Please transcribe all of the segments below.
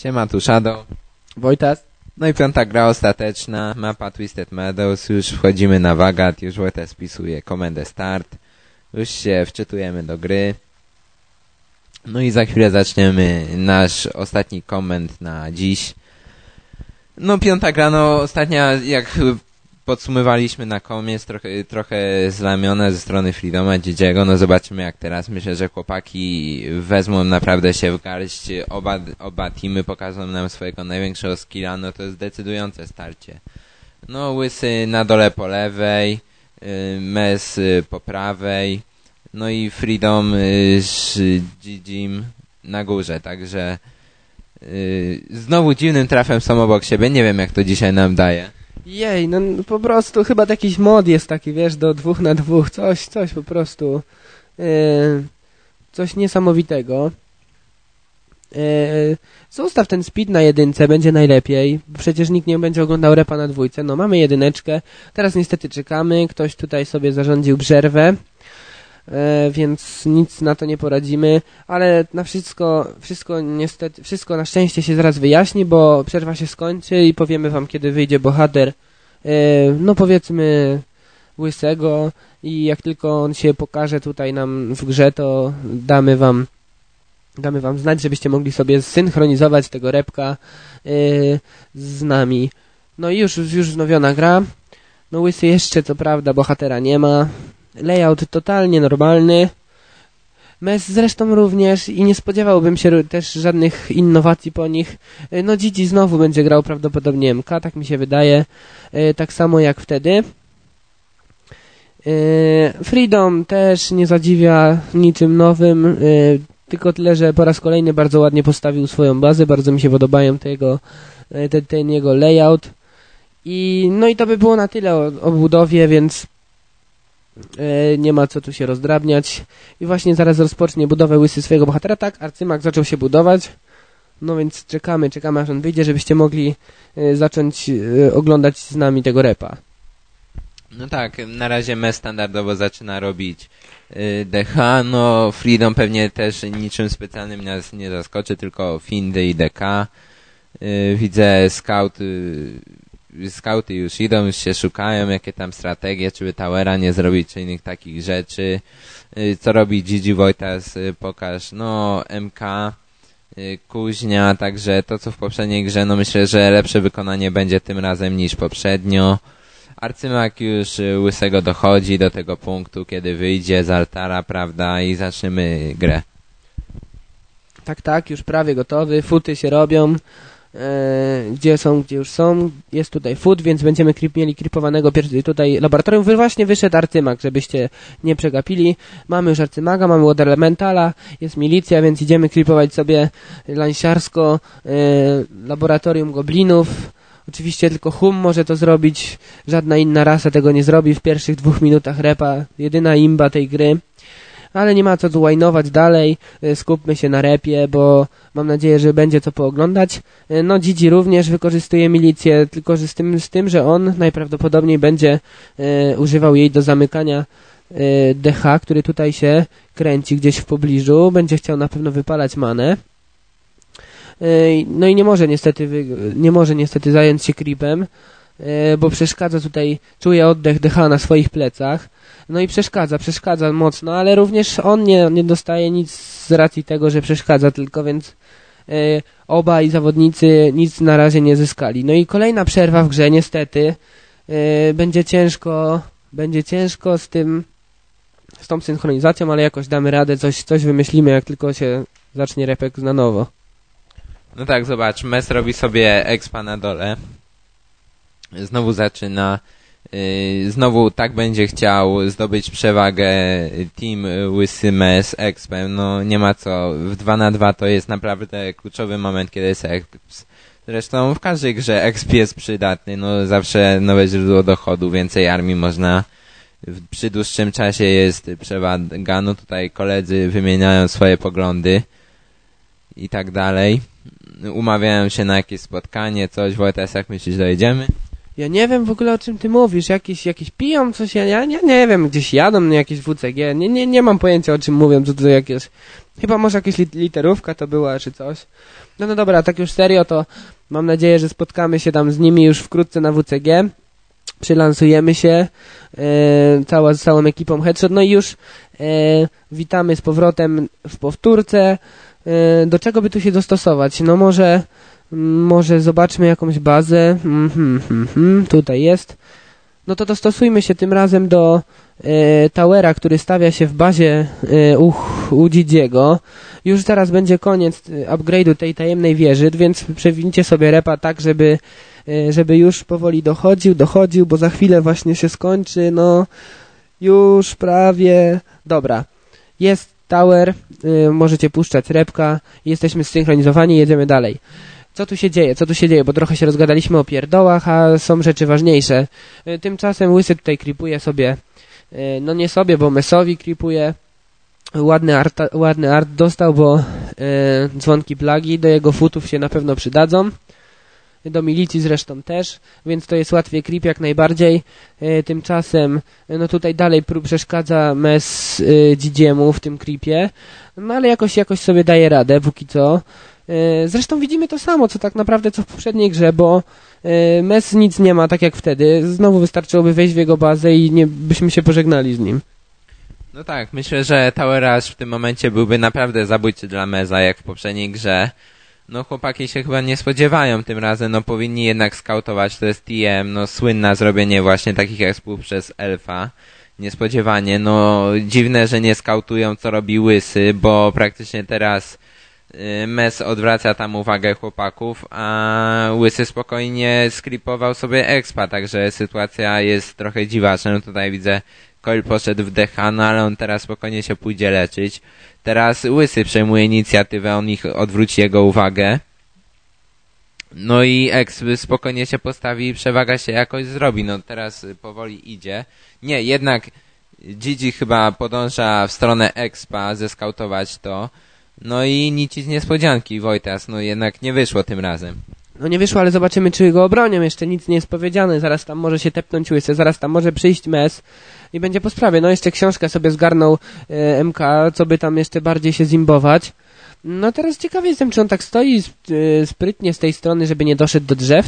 Siema, tu Shadow. Wojtas. No i piąta gra ostateczna, mapa Twisted Meadows, już wchodzimy na wagat, już Wojtas spisuje komendę start, już się wczytujemy do gry. No i za chwilę zaczniemy nasz ostatni komend na dziś. No piąta gra, no ostatnia, jak podsumowaliśmy na koniec, trochę zlamione ze strony Freedoma, Dzidziego, no zobaczymy jak teraz. Myślę, że chłopaki wezmą naprawdę się w garść, oba teamy pokażą nam swojego największego skilla, no to jest decydujące starcie. No Łysy na dole po lewej, Mes po prawej, no i Freedom z Dzidzim na górze, także znowu dziwnym trafem są obok siebie, nie wiem jak to dzisiaj nam daje. Jej, no po prostu chyba jakiś mod jest taki, wiesz, do 2 na 2, coś po prostu, coś niesamowitego. Zostaw ten speed na 1, będzie najlepiej, przecież nikt nie będzie oglądał repa na 2, no mamy 1, teraz niestety czekamy, ktoś tutaj sobie zarządził przerwę, więc nic na to nie poradzimy, ale na wszystko niestety, wszystko na szczęście się zaraz wyjaśni, bo przerwa się skończy i powiemy wam, kiedy wyjdzie bohater, no powiedzmy Łysego, i jak tylko on się pokaże tutaj nam w grze, to damy wam znać, żebyście mogli sobie zsynchronizować tego repka z nami. No i już wznowiona gra. No Łysy jeszcze co prawda bohatera nie ma. Layout totalnie normalny. Mes zresztą również i nie spodziewałbym się też żadnych innowacji po nich. No Dzidzi znowu będzie grał prawdopodobnie MK, tak mi się wydaje. Tak samo jak wtedy. Freedom też nie zadziwia niczym nowym. Tylko tyle, że po raz kolejny bardzo ładnie postawił swoją bazę. Bardzo mi się podobają ten jego layout. No i to by było na tyle o budowie, więc nie ma co tu się rozdrabniać. I właśnie zaraz rozpocznie budowę Łysy swojego bohatera. Tak, Arcymak zaczął się budować. No więc czekamy aż on wyjdzie, żebyście mogli zacząć oglądać z nami tego repa. No tak, na razie Mes standardowo zaczyna robić DH, no Freedom pewnie też niczym specjalnym nas nie zaskoczy, tylko Findy i DK. Widzę skauty już idą, już się szukają, jakie tam strategie, czy by towera nie zrobić, czy innych takich rzeczy. Co robi Dzidzi, Wojtas, pokaż, no MK, Kuźnia, także to co w poprzedniej grze, no myślę, że lepsze wykonanie będzie tym razem niż poprzednio. Arcymak już Łysego dochodzi do tego punktu, kiedy wyjdzie z altara, prawda, i zaczniemy grę. Tak, już prawie gotowy, futy się robią, gdzie już są, jest tutaj fut, więc będziemy mieli kripowanego tutaj laboratorium. Właśnie wyszedł Arcymak, żebyście nie przegapili. Mamy już Arcymaga, mamy od Elementala, jest milicja, więc idziemy kripować sobie lansiarsko laboratorium goblinów. Oczywiście tylko Hum może to zrobić, żadna inna rasa tego nie zrobi w pierwszych 2 minutach repa, jedyna imba tej gry. Ale nie ma co tu łajnować dalej, skupmy się na repie, bo mam nadzieję, że będzie co pooglądać. No Dzidzi również wykorzystuje milicję, tylko że z tym, że on najprawdopodobniej będzie używał jej do zamykania DH, który tutaj się kręci gdzieś w pobliżu, będzie chciał na pewno wypalać manę. No i nie może niestety zająć się creepem, bo przeszkadza tutaj, czuje oddech DH na swoich plecach, no i przeszkadza mocno, ale również on nie dostaje nic z racji tego, że przeszkadza tylko, więc obaj zawodnicy nic na razie nie zyskali. No i kolejna przerwa w grze, niestety, będzie ciężko z tą synchronizacją, ale jakoś damy radę, coś wymyślimy, jak tylko się zacznie repek na nowo. No tak, zobacz, Mes robi sobie expa na dole. Znowu zaczyna. Znowu tak będzie chciał zdobyć przewagę team Łysy Mes expem. No nie ma co. W 2 na 2 to jest naprawdę kluczowy moment, kiedy jest exp. Zresztą w każdej grze exp jest przydatny. No zawsze nowe źródło dochodu, więcej armii można. Przy dłuższym czasie jest przewaga. No tutaj koledzy wymieniają swoje poglądy i tak dalej. Umawiają się na jakieś spotkanie, coś. Wojtas, jak myślisz, dojedziemy? Ja nie wiem w ogóle, o czym ty mówisz. Jakieś piją coś, ja nie wiem, gdzieś jadą na jakieś WCG. Nie mam pojęcia, o czym mówią, co to jakieś Chyba może jakaś literówka to była, czy coś. No dobra, tak już serio, to mam nadzieję, że spotkamy się tam z nimi już wkrótce na WCG. Przylansujemy się z całą ekipą Headshot. No i już witamy z powrotem w powtórce. Do czego by tu się dostosować? No może zobaczmy jakąś bazę. Tutaj jest. No to dostosujmy się tym razem do towera, który stawia się w bazie u Didiego. Już zaraz będzie koniec upgrade'u tej tajemnej wieży, więc przewincie sobie repa tak, żeby już powoli dochodził, bo za chwilę właśnie się skończy. No już prawie. Dobra. Jest tower, możecie puszczać repka, jesteśmy zsynchronizowani, jedziemy dalej. Co tu się dzieje? Bo trochę się rozgadaliśmy o pierdołach, a są rzeczy ważniejsze. Tymczasem Łysy tutaj creepuje sobie, no nie sobie, bo Mesowi creepuje. Ładny art dostał, bo dzwonki plagi do jego futów się na pewno przydadzą. Do milicji zresztą też, więc to jest łatwiej creep jak najbardziej. Tymczasem, no tutaj dalej przeszkadza Mes Didiemu w tym creepie, no ale jakoś sobie daje radę, póki co. Zresztą widzimy to samo, co tak naprawdę co w poprzedniej grze, bo Mes nic nie ma tak jak wtedy. Znowu wystarczyłoby wejść w jego bazę i byśmy się pożegnali z nim. No tak, myślę, że Tower Rush w tym momencie byłby naprawdę zabójczy dla Meza, jak w poprzedniej grze. No chłopaki się chyba nie spodziewają tym razem, no powinni jednak skautować, to jest TM, no słynne zrobienie właśnie takich expów przez Elfa. Niespodziewanie, no dziwne, że nie skautują co robi Łysy, bo praktycznie teraz Mes odwraca tam uwagę chłopaków, a Łysy spokojnie skripował sobie expa, także sytuacja jest trochę dziwaczna. No tutaj widzę, Coil poszedł w DH, no ale on teraz spokojnie się pójdzie leczyć. Teraz Łysy przejmuje inicjatywę, on odwróci jego uwagę. No i Exp spokojnie się postawi i przewaga się jakoś zrobi. No teraz powoli idzie. Nie, jednak Gigi chyba podąża w stronę Expa, zeskautować to. No i nic z niespodzianki, Wojtas, no jednak nie wyszło tym razem. No nie wyszło, ale zobaczymy, czy go obronią. Jeszcze nic nie jest powiedziane. Zaraz tam może się tepnąć Łysy, zaraz tam może przyjść Mes i będzie po sprawie. No jeszcze książkę sobie zgarnął MK, co by tam jeszcze bardziej się zimbować. No teraz ciekawy jestem, czy on tak stoi sprytnie z tej strony, żeby nie doszedł do drzew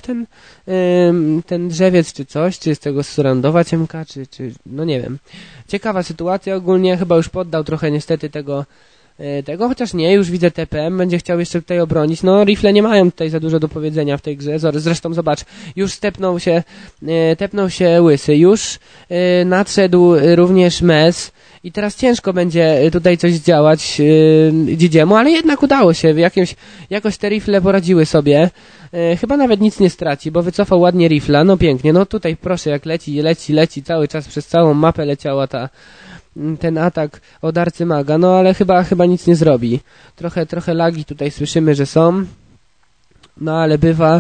ten drzewiec czy coś, czy z tego surroundować MK, czy no nie wiem. Ciekawa sytuacja ogólnie, chyba już poddał trochę niestety tego, chociaż nie, już widzę TPM, będzie chciał jeszcze tutaj obronić. No rifle nie mają tutaj za dużo do powiedzenia w tej grze. Zresztą zobacz, już tepnął się Łysy, już nadszedł również Mes i teraz ciężko będzie tutaj coś zdziałać Didiemu, ale jednak udało się, jakoś te rifle poradziły sobie. Chyba nawet nic nie straci, bo wycofał ładnie rifla, no pięknie, no tutaj proszę, jak leci, cały czas przez całą mapę leciała ten atak od arcymaga, no ale chyba nic nie zrobi. Trochę lagi tutaj słyszymy, że są, no ale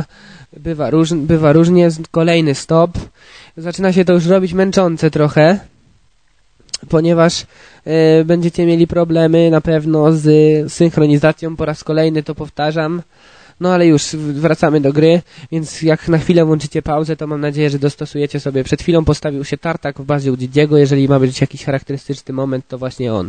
bywa różnie. Kolejny stop. Zaczyna się to już robić męczące trochę, ponieważ będziecie mieli problemy na pewno z synchronizacją, po raz kolejny to powtarzam. No ale już wracamy do gry, więc jak na chwilę włączycie pauzę, to mam nadzieję, że dostosujecie sobie. Przed chwilą postawił się tartak w bazie u Didiego, jeżeli ma być jakiś charakterystyczny moment, to właśnie on.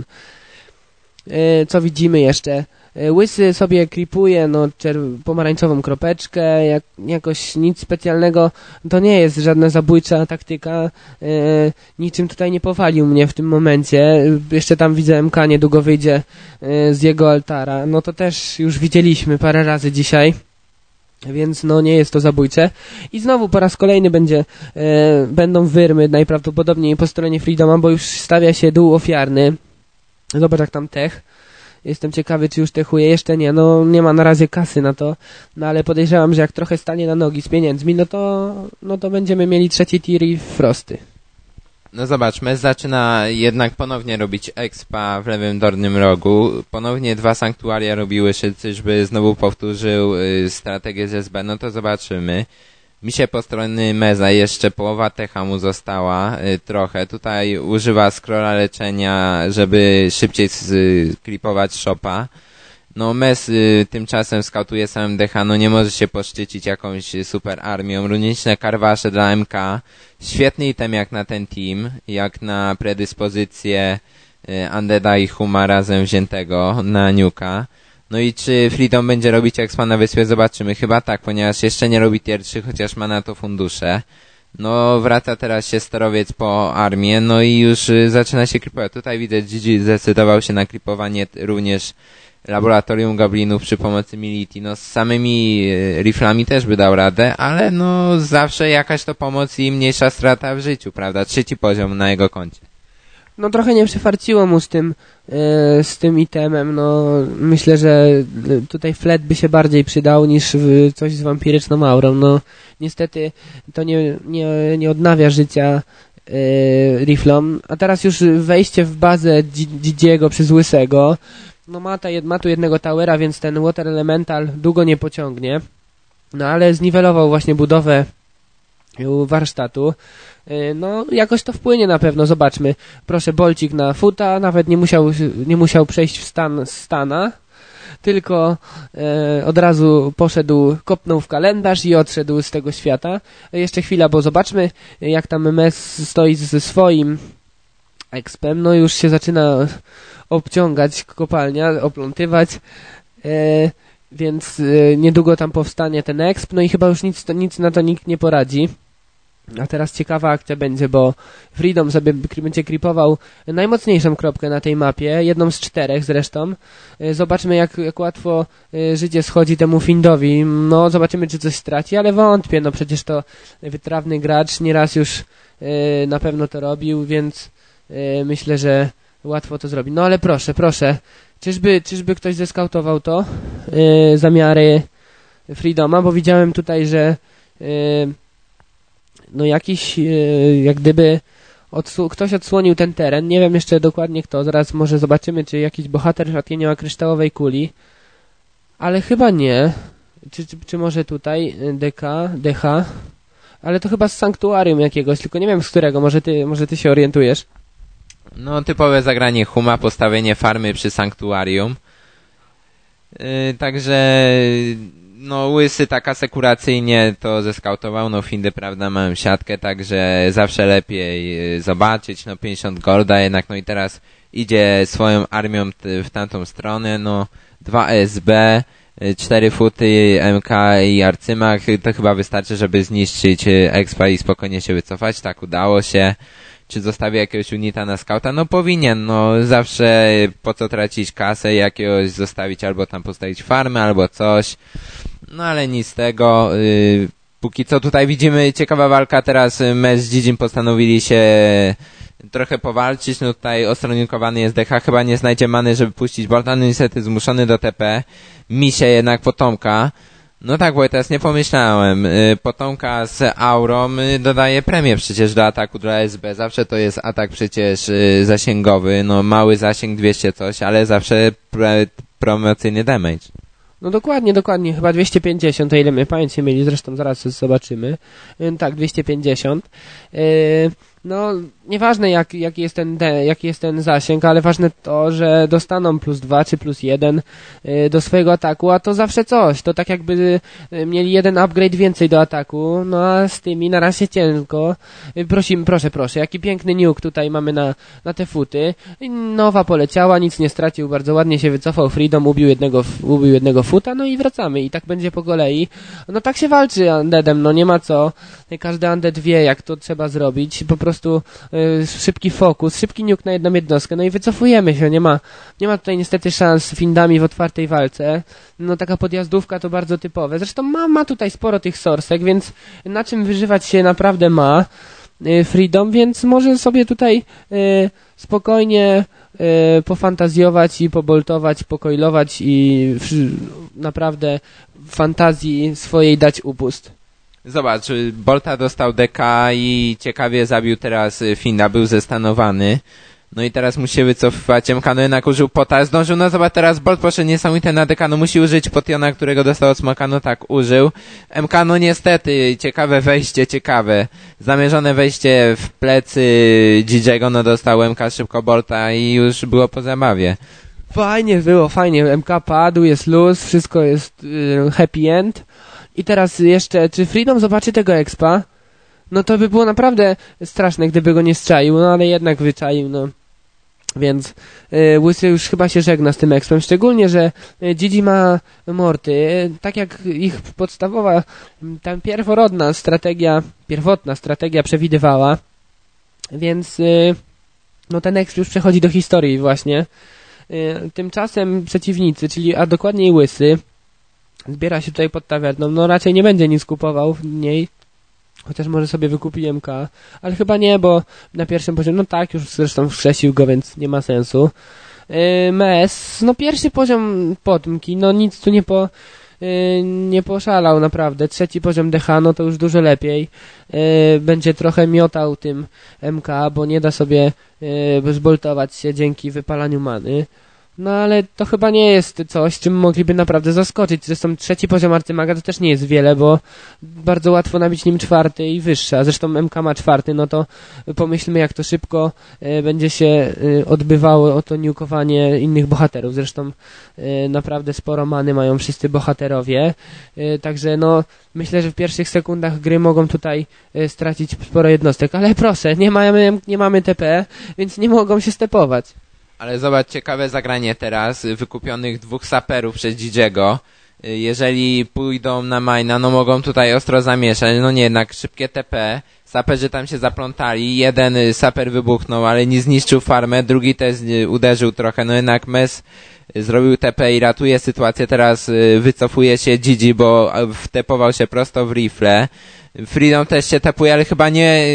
Co widzimy jeszcze? Łysy sobie creepuje pomarańczową kropeczkę, jakoś nic specjalnego, to nie jest żadna zabójcza taktyka, niczym tutaj nie powalił mnie w tym momencie. Jeszcze tam widzę MK, niedługo wyjdzie z jego altara, no to też już widzieliśmy parę razy dzisiaj, więc no nie jest to zabójcze. I znowu po raz kolejny będą wyrmy najprawdopodobniej po stronie Freedoma, bo już stawia się dół ofiarny. Zobacz jak tam tech. Jestem ciekawy, czy już techuje. Jeszcze nie, no nie ma na razie kasy na to, no ale podejrzewam, że jak trochę stanie na nogi z pieniędzmi, no to będziemy mieli trzeci tier i frosty. No zobacz, Mes zaczyna jednak ponownie robić expa w lewym dolnym rogu. Ponownie 2 sanktuaria robiły Szylcy, żeby znowu powtórzył strategię z SB. No to zobaczymy. Mi się po stronie Meza jeszcze połowa techa mu została trochę. Tutaj używa scrolla leczenia, żeby szybciej sklipować shopa. No Mez tymczasem skautuje samym DH, no nie może się poszczycić jakąś super armią. Runiczne karwasze dla MK. Świetny item jak na ten team, jak na predyspozycję Undeada i Huma razem wziętego na Nuka. No i czy Freedom będzie robić expa na wyspie? Zobaczymy. Chyba tak, ponieważ jeszcze nie robi tier 3, chociaż ma na to fundusze. No wraca teraz się sterowiec po armię, no i już zaczyna się klipować. Tutaj widzę, Gigi zdecydował się na klipowanie również laboratorium goblinów przy pomocy Militi. No z samymi riflami też by dał radę, ale no zawsze jakaś to pomoc i mniejsza strata w życiu, prawda? 3. poziom na jego koncie. No trochę nie przyfarciło mu z tym itemem, no myślę, że tutaj flet by się bardziej przydał niż coś z wampiryczną aurą, no niestety to nie odnawia życia riflom, a teraz już wejście w bazę Gigiego przez Łysego, no ma tu jednego towera, więc ten Water Elemental długo nie pociągnie, no ale zniwelował właśnie budowę warsztatu. No, jakoś to wpłynie na pewno, zobaczmy. Proszę, bolcik na futa, nawet nie musiał przejść w stana, tylko od razu poszedł, kopnął w kalendarz i odszedł z tego świata. Jeszcze chwila, bo zobaczmy, jak tam MS stoi ze swoim expem. No już się zaczyna obciągać kopalnia, oplątywać, więc niedługo tam powstanie ten exp, no i chyba już nic na to nikt nie poradzi. A teraz ciekawa akcja będzie, bo Freedom sobie będzie creepował najmocniejszą kropkę na tej mapie, jedną z 4 zresztą. Zobaczmy jak łatwo życie schodzi temu Findowi. No zobaczymy, czy coś straci, ale wątpię, no przecież to wytrawny gracz, nieraz już na pewno to robił, więc myślę, że łatwo to zrobi. No ale proszę, czyżby ktoś zeskautował to? Zamiary Freedoma, bo widziałem tutaj, że no jakiś, jak gdyby ktoś odsłonił ten teren, nie wiem jeszcze dokładnie kto, zaraz może zobaczymy, czy jakiś bohater rzadkie nie ma kryształowej kuli, ale chyba nie, czy może tutaj DH, ale to chyba z sanktuarium jakiegoś, tylko nie wiem z którego, może ty się orientujesz. No typowe zagranie Huma, postawienie farmy przy sanktuarium, także no Łysy tak asekuracyjnie to zeskautował, no Findy prawda mają siatkę, także zawsze lepiej zobaczyć, no 50 golda jednak, no i teraz idzie swoją armią w tamtą stronę, no 2 SB, 4 futy MK i arcymach, to chyba wystarczy, żeby zniszczyć expa i spokojnie się wycofać, tak udało się. Czy zostawi jakiegoś unita na skauta? No powinien, no zawsze po co tracić kasę, jakiegoś zostawić albo tam postawić farmę, albo coś. No ale nic z tego. Póki co tutaj widzimy ciekawa walka, teraz Mez z Gigim postanowili się trochę powalczyć, no tutaj ostroninkowany jest DH, chyba nie znajdzie many, żeby puścić Bolta, no niestety zmuszony do TP. Misie jednak potomka. No tak, bo teraz nie pomyślałem. Potomka z aurą dodaje premię przecież do ataku dla SB. Zawsze to jest atak przecież zasięgowy. No mały zasięg 200 coś, ale zawsze promocyjny damage. No dokładnie. Chyba 250, o ile mnie pamięć mieli, zresztą zaraz zobaczymy. Tak, 250. No, nieważne jaki jest ten zasięg, ale ważne to, że dostaną +2 czy +1 do swojego ataku, a to zawsze coś. To tak jakby mieli jeden upgrade więcej do ataku, no a z tymi na razie ciężko. Proszę, jaki piękny nuke tutaj mamy na te futy. Nowa poleciała, nic nie stracił, bardzo ładnie się wycofał Freedom, ubił jednego futa, no i wracamy. I tak będzie po kolei. No tak się walczy Undeadem, no nie ma co. Każdy Undead wie, jak to trzeba zrobić. Po prostu szybki fokus, szybki nuke na jedną jednostkę, no i wycofujemy się, nie ma tutaj niestety szans z Findami w otwartej walce, no taka podjazdówka to bardzo typowe, zresztą ma tutaj sporo tych sorsek, więc na czym wyżywać się naprawdę ma Freedom, więc może sobie tutaj spokojnie pofantazjować i poboltować, pokoilować i naprawdę fantazji swojej dać upust. Zobacz, Bolta dostał DK i ciekawie zabił teraz Finda, był zestanowany. No i teraz musi wycofywać MK, no jednak użył pota, zdążył, no zobacz, teraz Bolt poszedł niesamowite na DK, no musi użyć potiona, którego dostał od smoka, no tak, użył. MK, no niestety, ciekawe wejście, zamierzone wejście w plecy Gigiego, no dostał MK szybko Bolta i już było po zabawie. Fajnie, MK padł, jest luz, wszystko jest happy end. I teraz jeszcze, czy Freedom zobaczy tego expa? No to by było naprawdę straszne, gdyby go nie strzaił, no ale jednak wyczaił, no. Więc Łysy już chyba się żegna z tym expem, szczególnie, że Gigi ma morty, tak jak ich podstawowa, ta pierwotna strategia przewidywała, więc no ten exp już przechodzi do historii właśnie. Tymczasem przeciwnicy, a dokładniej Łysy, zbiera się tutaj pod tawerną, no raczej nie będzie nic kupował w niej, chociaż może sobie wykupi MK, ale chyba nie, bo na pierwszym poziomie, no tak, już zresztą wskrzesił go, więc nie ma sensu. MES, no pierwszy poziom potmki, no nic tu nie poszalał naprawdę. Trzeci poziom DH, no to już dużo lepiej. Będzie trochę miotał tym MK, bo nie da sobie zboltować się dzięki wypalaniu many. No ale to chyba nie jest coś, czym mogliby naprawdę zaskoczyć. Zresztą trzeci poziom arcymaga to też nie jest wiele, bo bardzo łatwo nabić nim czwarty i wyższy. A zresztą MK ma czwarty, no to pomyślmy, jak to szybko będzie się odbywało to niukowanie innych bohaterów. Zresztą naprawdę sporo many mają wszyscy bohaterowie. Także no myślę, że w pierwszych sekundach gry mogą tutaj stracić sporo jednostek. Ale proszę, nie mamy TP, więc nie mogą się stepować. Ale zobacz, ciekawe zagranie teraz wykupionych 2 saperów przez Gigiego. Jeżeli pójdą na majna, no mogą tutaj ostro zamieszać. No nie, jednak szybkie TP. Saperzy tam się zaplątali. Jeden saper wybuchnął, ale nie zniszczył farmę. Drugi też uderzył trochę. No jednak Mes zrobił TP i ratuje sytuację. Teraz wycofuje się Gigi, bo wtepował się prosto w rifle. Freedom też się tapuje, ale chyba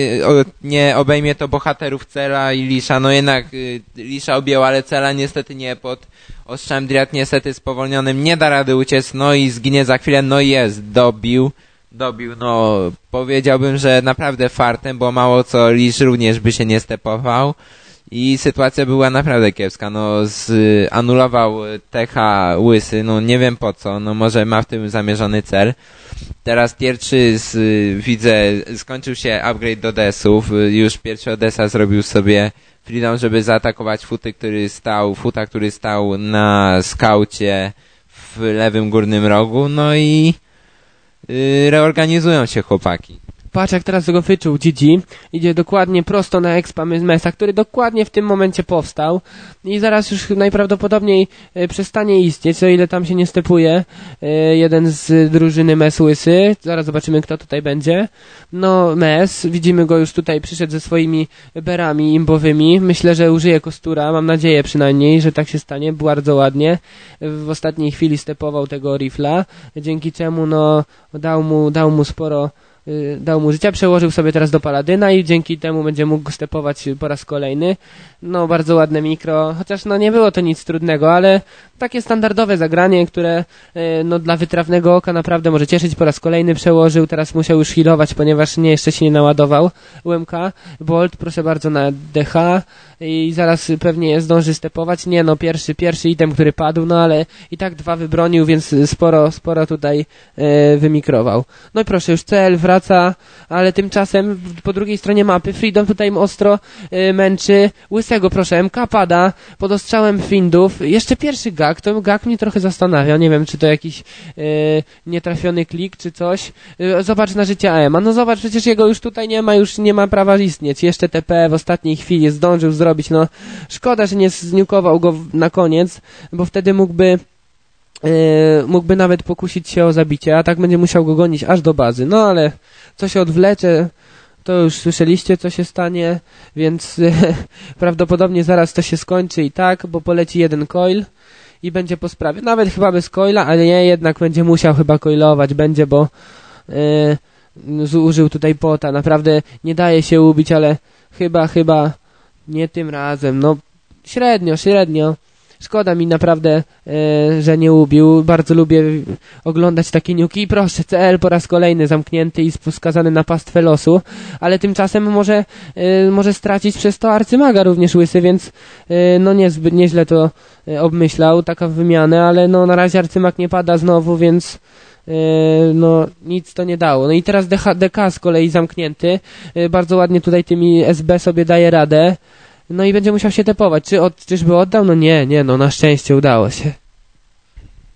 nie obejmie to bohaterów Cela i Lisha. No jednak Lisha objęła, ale Cela niestety nie, pod ostrzałem Dryad niestety spowolnionym nie da rady uciec, no i zginie za chwilę. No jest, dobił, no powiedziałbym, że naprawdę fartem, bo mało co Lish również by się nie stepował i sytuacja była naprawdę kiepska. No anulował TH Łysy, no nie wiem po co, no może ma w tym zamierzony cel. Teraz tier 3 widzę, skończył się upgrade do desów, już pierwszy Odessa zrobił sobie Freedom, żeby zaatakować Futa, który stał na skaucie w lewym górnym rogu, no i reorganizują się chłopaki. Patrz, jak teraz go wyczuł Gigi. Idzie dokładnie prosto na expa Mesa, który dokładnie w tym momencie powstał. I zaraz już najprawdopodobniej przestanie istnieć, o ile tam się nie stepuje jeden z drużyny Mes Łysy. Zaraz zobaczymy, kto tutaj będzie. No, Mes, widzimy go już tutaj, przyszedł ze swoimi berami imbowymi. Myślę, że użyje kostura, mam nadzieję przynajmniej, że tak się stanie. Bardzo ładnie. W ostatniej chwili stepował tego rifla, dzięki czemu no dał mu sporo życia, przełożył sobie teraz do Paladyna i dzięki temu będzie mógł stepować po raz kolejny. No bardzo ładne mikro, chociaż no nie było to nic trudnego, ale takie standardowe zagranie, które no dla wytrawnego oka naprawdę może cieszyć. Po raz kolejny przełożył, teraz musiał już healować, ponieważ jeszcze się nie naładował UMK. Bolt, proszę bardzo, na DH i zaraz pewnie zdąży stepować. Nie no, pierwszy item, który padł, no ale i tak 2 wybronił, więc sporo tutaj wymikrował. No i proszę, już CL wraca, ale tymczasem po drugiej stronie mapy Freedom tutaj ostro męczy Łysego, proszę, MK pada pod ostrzałem Findów. Jeszcze pierwszy gag, to gag mnie trochę zastanawia, nie wiem, czy to jakiś nietrafiony klik, czy coś. Zobacz na życie AMA, no zobacz, przecież jego już tutaj nie ma, już nie ma prawa istnieć. Jeszcze TP w ostatniej chwili zdążył zrobić, no szkoda, że nie zniukował go na koniec, bo wtedy mógłby nawet pokusić się o zabicie, a tak będzie musiał go gonić aż do bazy. No ale co się odwlecze, to już słyszeliście, co się stanie, więc prawdopodobnie zaraz to się skończy i tak, bo poleci jeden coil i będzie po sprawie. Nawet chyba bez coila, ale nie, jednak będzie musiał chyba coilować, bo zużył tutaj pota. Naprawdę nie daje się ubić, ale chyba nie tym razem. No średnio. Szkoda mi naprawdę, że nie ubił. Bardzo lubię oglądać takie niuki. I proszę, CL po raz kolejny zamknięty i skazany na pastwę losu. Ale tymczasem może stracić przez to arcymaga również Łysy, więc no nieźle to obmyślał, taka wymiana, ale no na razie arcymag nie pada znowu, więc no nic to nie dało. No i teraz DK z kolei zamknięty. Bardzo ładnie tutaj tymi SB sobie daje radę. No i będzie musiał się tepować. Czyżby oddał? No nie, no na szczęście udało się.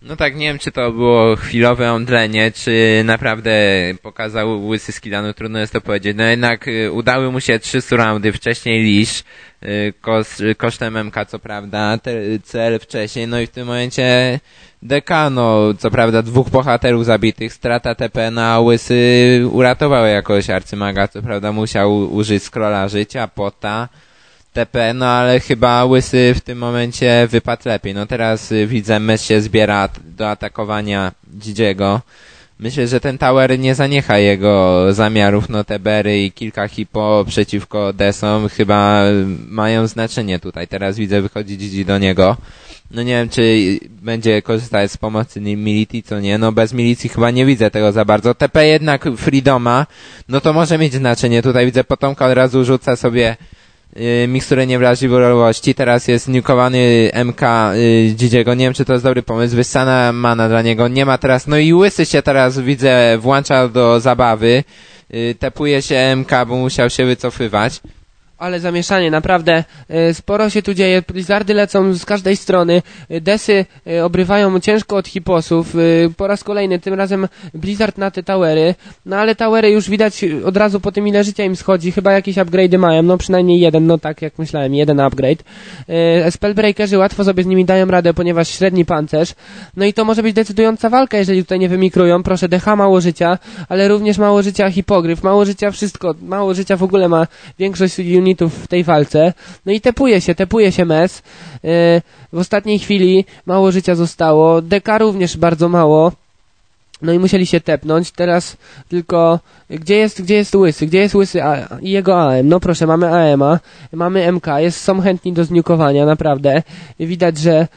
No tak, nie wiem, czy to było chwilowe omdlenie, czy naprawdę pokazał łysy skilla, no trudno jest to powiedzieć. No jednak udały mu się 3 surroundy, wcześniej Lish, kosztem MK co prawda, cel wcześniej, no i w tym momencie DK, no co prawda 2 bohaterów zabitych, strata TP na łysy uratował jakoś arcymaga, co prawda musiał użyć scrolla życia, pota, TP, no ale chyba łysy w tym momencie wypadł lepiej. No teraz widzę, Mes się zbiera do atakowania Dzidziego. Myślę, że ten tower nie zaniecha jego zamiarów, no te bery i kilka hipo przeciwko desom chyba mają znaczenie tutaj. Teraz widzę, wychodzi Dzidzi do niego. No nie wiem, czy będzie korzystać z pomocy milicji, co nie. No bez milicji chyba nie widzę tego za bardzo. TP jednak Freedoma, no to może mieć znaczenie. Tutaj widzę, Potomka od razu rzuca sobie miksturę niewrażliwości. Teraz jest nukowany MK Dzidziego. Nie wiem, czy to jest dobry pomysł. Wyssana mana dla niego. Nie ma teraz. No i łysy się teraz, widzę, włącza do zabawy. Tepuje się MK, bo musiał się wycofywać. Ale zamieszanie, naprawdę sporo się tu dzieje, blizzardy lecą z każdej strony, desy obrywają ciężko od hiposów, po raz kolejny, tym razem Blizzard na te towery, no ale towery już widać od razu po tym, ile życia im schodzi, chyba jakieś upgrade'y mają, no przynajmniej jeden, no tak jak myślałem, jeden upgrade. Spellbreakerzy łatwo sobie z nimi dają radę, ponieważ średni pancerz, no i to może być decydująca walka, jeżeli tutaj nie wymikrują. Proszę, DH mało życia, ale również mało życia hipogryf, mało życia wszystko, mało życia w ogóle ma większość unitów w tej walce. No i tepuje się Mes. W ostatniej chwili mało życia zostało. DK również bardzo mało. No i musieli się tepnąć. Teraz tylko gdzie jest łysy? Gdzie jest łysy i jego AM? No proszę, mamy AM-a, mamy MK, są chętni do zniukowania, naprawdę. Widać, że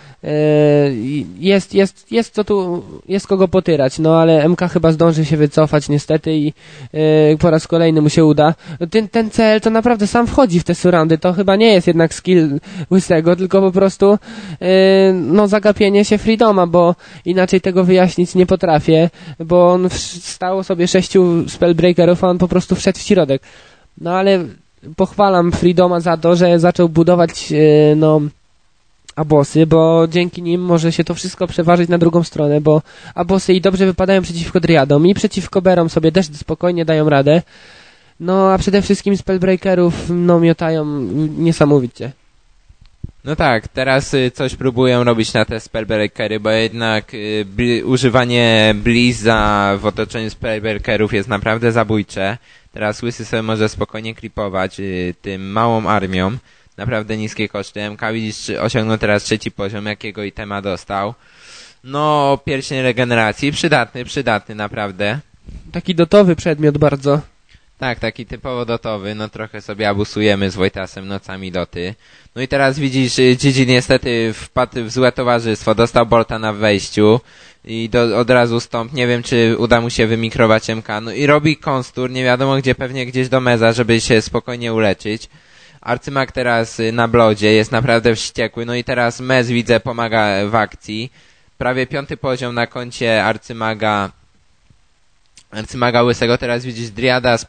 jest co tu, jest kogo potyrać, no ale MK chyba zdąży się wycofać niestety i po raz kolejny mu się uda. Ten cel to naprawdę sam wchodzi w te surroundy, to chyba nie jest jednak skill łysego, tylko po prostu no zagapienie się Freedoma, bo inaczej tego wyjaśnić nie potrafię, bo on stało sobie 6 spellbreakerów, a on po prostu wszedł w środek. No ale pochwalam Freedoma za to, że zaczął budować abosy, bo dzięki nim może się to wszystko przeważyć na drugą stronę, bo abosy i dobrze wypadają przeciwko Dryadom i przeciwko Berom sobie też spokojnie dają radę. No a przede wszystkim spellbreakerów miotają niesamowicie. No tak, teraz coś próbują robić na te spellbreakery, bo jednak używanie Blizza w otoczeniu spellbreakerów jest naprawdę zabójcze. Teraz łysy sobie może spokojnie creepować tym małą armią. Naprawdę niskie koszty. MK widzisz, osiągnął teraz 3. poziom, jakiego itema dostał. No, pierścień regeneracji, przydatny naprawdę. Taki dotowy przedmiot bardzo. Tak, taki typowo dotowy, no trochę sobie abusujemy z Wojtasem nocami doty. No i teraz widzisz, Dzidzi niestety wpadł w złe towarzystwo, dostał bolta na wejściu i od razu stąd, nie wiem czy uda mu się wymikrować MK, no i robi konstur, nie wiadomo gdzie, pewnie gdzieś do Meza, żeby się spokojnie uleczyć. Arcymag teraz na blodzie, jest naprawdę wściekły, no i teraz Mez widzę pomaga w akcji. Prawie 5. poziom na koncie Arcymaga łysego. Teraz widzisz, Dryada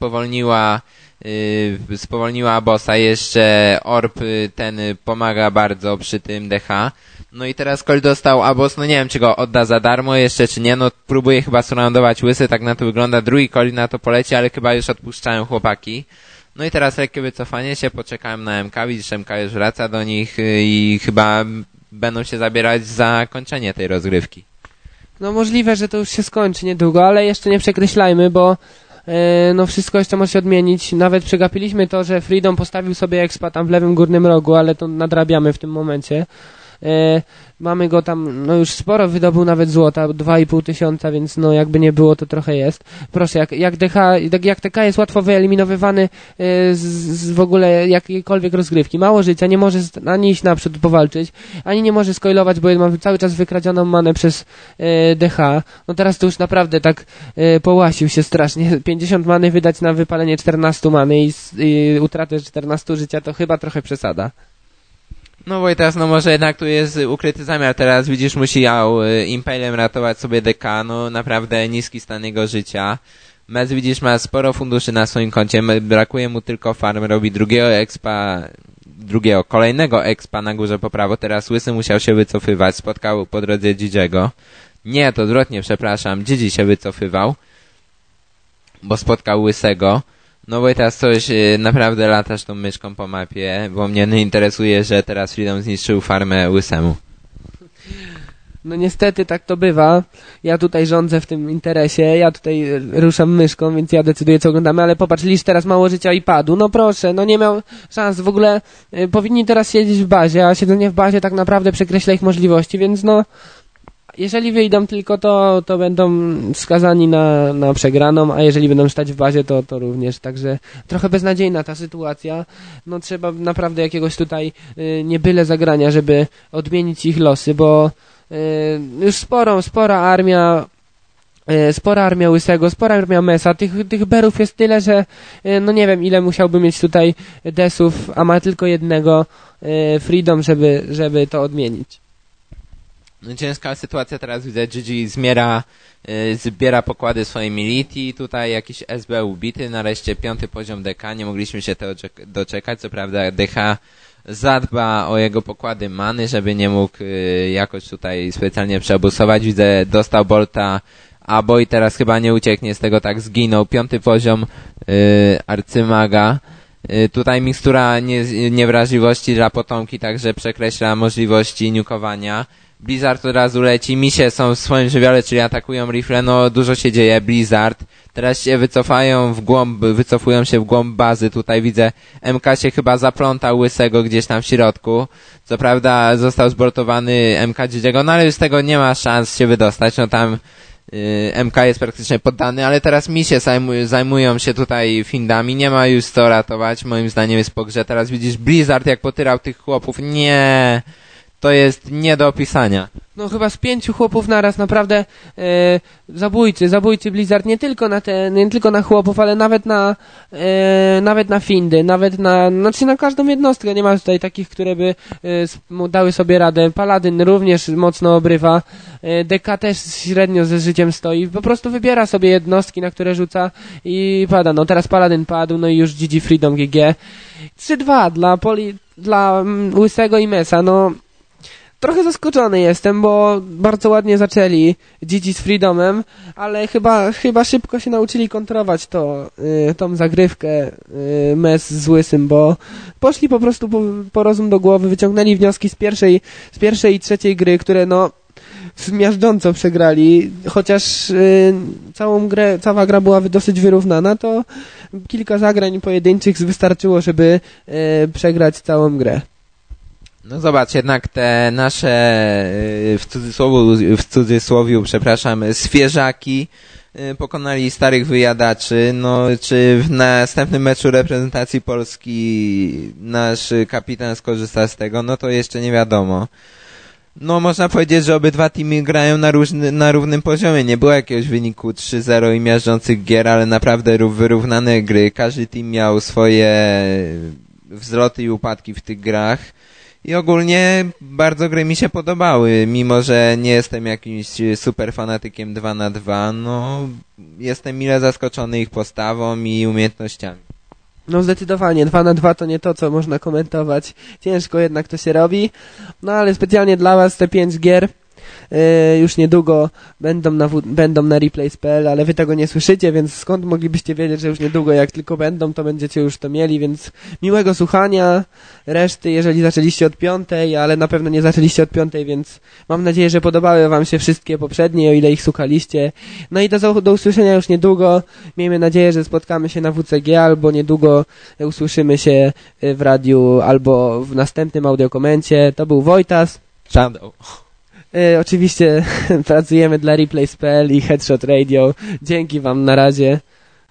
spowolniła bossa, jeszcze Orb ten pomaga bardzo przy tym DH. No i teraz Colt dostał abos, no nie wiem czy go odda za darmo jeszcze czy nie, no próbuje chyba surroundować łysy, tak na to wygląda, drugi Colt na to poleci, ale chyba już odpuszczają chłopaki. No i teraz lekkie wycofanie się, poczekałem na MK, widzisz, MK już wraca do nich i chyba będą się zabierać za kończenie tej rozgrywki. No możliwe, że to już się skończy niedługo, ale jeszcze nie przekreślajmy, bo no wszystko jeszcze może się odmienić. Nawet przegapiliśmy to, że Freedom postawił sobie expa tam w lewym górnym rogu, ale to nadrabiamy w tym momencie. Mamy go tam, no już sporo wydobył nawet złota, 2500, więc no jakby nie było, to trochę jest. Proszę, jak TK jest łatwo wyeliminowywany w ogóle jakiejkolwiek rozgrywki. Mało życia, nie może ani iść naprzód powalczyć, ani nie może skoilować, bo ma cały czas wykradzioną manę przez DH. No teraz to już naprawdę tak połasił się strasznie. 50 many wydać na wypalenie 14 many i utratę 14 życia to chyba trochę przesada. No Wojtas, no może jednak tu jest ukryty zamiar. Teraz widzisz, musiał Impelem ratować sobie DK, no naprawdę niski stan jego życia. Mez widzisz, ma sporo funduszy na swoim koncie, brakuje mu tylko farm, robi kolejnego expa na górze po prawo. Teraz łysy musiał się wycofywać, spotkał po drodze Dzidziego. Nie, to odwrotnie, przepraszam. Gigi się wycofywał, bo spotkał Łysego. No bo i teraz coś naprawdę latasz tą myszką po mapie, bo mnie nie interesuje, że teraz Freedom zniszczył farmę Łysemu. No niestety tak to bywa. Ja tutaj rządzę w tym interesie, ja tutaj ruszam myszką, więc ja decyduję, co oglądamy, ale popatrz, Lisz teraz mało życia i padł. No proszę, no nie miał szans. W ogóle powinni teraz siedzieć w bazie, a siedzenie w bazie tak naprawdę przekreśla ich możliwości, więc no jeżeli wyjdą tylko, to będą skazani na przegraną, a jeżeli będą stać w bazie, to również. Także trochę beznadziejna ta sytuacja. No trzeba naprawdę jakiegoś tutaj nie byle zagrania, żeby odmienić ich losy, bo już spora armia Łysego, spora armia Mesa, tych berów jest tyle, że no nie wiem ile musiałby mieć tutaj desów, a ma tylko jednego Freedom, żeby to odmienić. No ciężka sytuacja teraz, widzę, Gigi zbiera pokłady swojej militi, tutaj jakiś SB ubity, nareszcie 5. poziom DK, nie mogliśmy się tego doczekać, co prawda DH zadba o jego pokłady many, żeby nie mógł jakoś tutaj specjalnie przeobusować. Widzę, dostał bolta Abo i teraz chyba nie ucieknie z tego, tak zginął. 5. poziom arcymaga. Tutaj mikstura niewrażliwości dla potomki, także przekreśla możliwości nukowania. Blizzard od razu leci, misie są w swoim żywiole, czyli atakują rifle, no dużo się dzieje, Blizzard. Teraz się wycofują się w głąb bazy, tutaj widzę, MK się chyba zaplątał Łysego gdzieś tam w środku. Co prawda został zboltowany MK Gigiego, no ale już z tego nie ma szans się wydostać, no tam MK jest praktycznie poddany, ale teraz misie zajmują się tutaj findami, nie ma już co ratować, moim zdaniem jest po grze. Teraz widzisz Blizzard jak potyrał tych chłopów, nie... To jest nie do opisania. No chyba z 5 chłopów naraz, naprawdę zabójcy Blizzard, nie tylko na chłopów, ale nawet na findy, znaczy na każdą jednostkę, nie ma tutaj takich, które by dały sobie radę. Paladyn również mocno obrywa, DK też średnio ze życiem stoi, po prostu wybiera sobie jednostki, na które rzuca i pada. No teraz Paladyn padł, no i już GG Freedom GG. 3-2 dla Łysego i Mesa, no trochę zaskoczony jestem, bo bardzo ładnie zaczęli GG z Freedomem, ale chyba szybko się nauczyli kontrolować tą zagrywkę Mes z Łysym, bo poszli po prostu po rozum do głowy, wyciągnęli wnioski z pierwszej i trzeciej gry, które no miażdżąco przegrali, chociaż cała gra była dosyć wyrównana, to kilka zagrań pojedynczych wystarczyło, żeby przegrać całą grę. No zobacz, jednak te nasze, w cudzysłowie, świeżaki pokonali starych wyjadaczy. No, czy w następnym meczu reprezentacji Polski nasz kapitan skorzysta z tego? No to jeszcze nie wiadomo. No można powiedzieć, że obydwa teamy grają na równym poziomie. Nie było jakiegoś wyniku 3-0 i miażdżących gier, ale naprawdę wyrównane gry. Każdy team miał swoje wzloty i upadki w tych grach. I ogólnie bardzo gry mi się podobały, mimo że nie jestem jakimś super fanatykiem 2x2, no jestem mile zaskoczony ich postawą i umiejętnościami. No zdecydowanie, 2x2 to nie to, co można komentować, ciężko jednak to się robi, no ale specjalnie dla was te 5 gier już niedługo będą na replays.pl, ale wy tego nie słyszycie, więc skąd moglibyście wiedzieć, że już niedługo, jak tylko będą, to będziecie już to mieli, więc miłego słuchania reszty, jeżeli zaczęliście od 5, ale na pewno nie zaczęliście od 5, więc mam nadzieję, że podobały wam się wszystkie poprzednie, o ile ich słuchaliście. No i do usłyszenia już niedługo. Miejmy nadzieję, że spotkamy się na WCG, albo niedługo usłyszymy się w radiu, albo w następnym audiokomencie. To był Wojtas. Shadow. Oczywiście pracujemy dla replays.pl i Headshot Radio. Dzięki wam, na razie.